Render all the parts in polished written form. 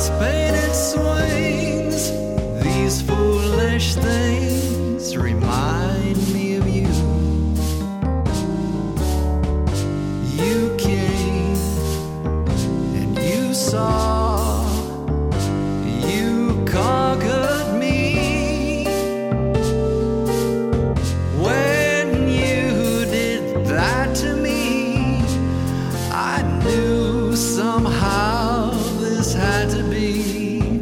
once painted swings. These foolish things remind me of you. You came and you saw, you conquered me. When you did that to me, I knew somehow this had to be.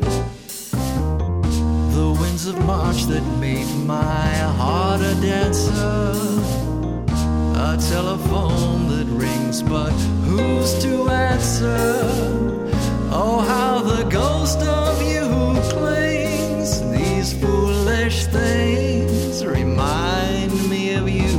The winds of March that made my heart a dancer, a telephone that rings but who's to answer? Oh, how the ghost of you clings. These foolish things remind me of you.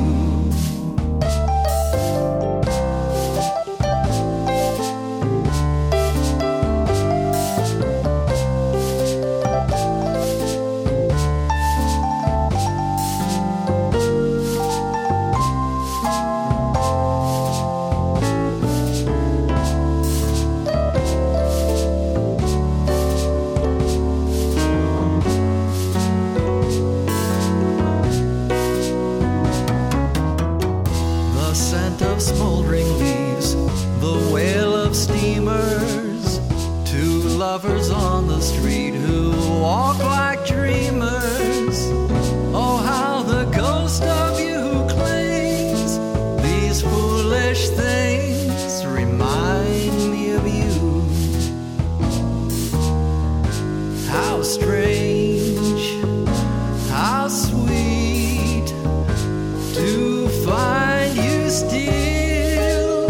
The scent of smoldering leaves, the wail of steamers, two lovers on the street who walk like dreamers. Oh, how the ghost of you clings. These foolish things remind me of you. How strange, how sweet to find you still.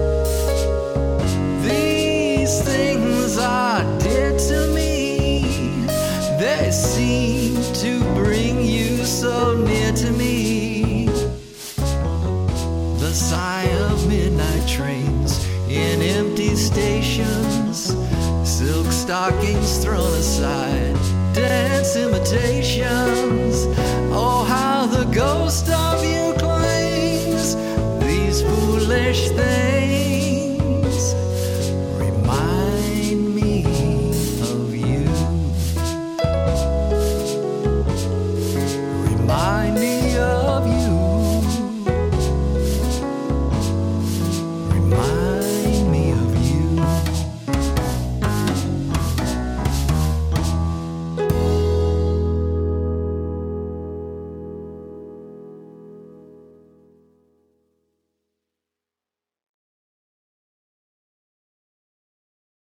These things are dear to me. They seem to bring you so near to me. The sigh of midnight trains in empty stations, silk stockings thrown aside, dance imitations. Oh, how the ghost of you clings. These foolish things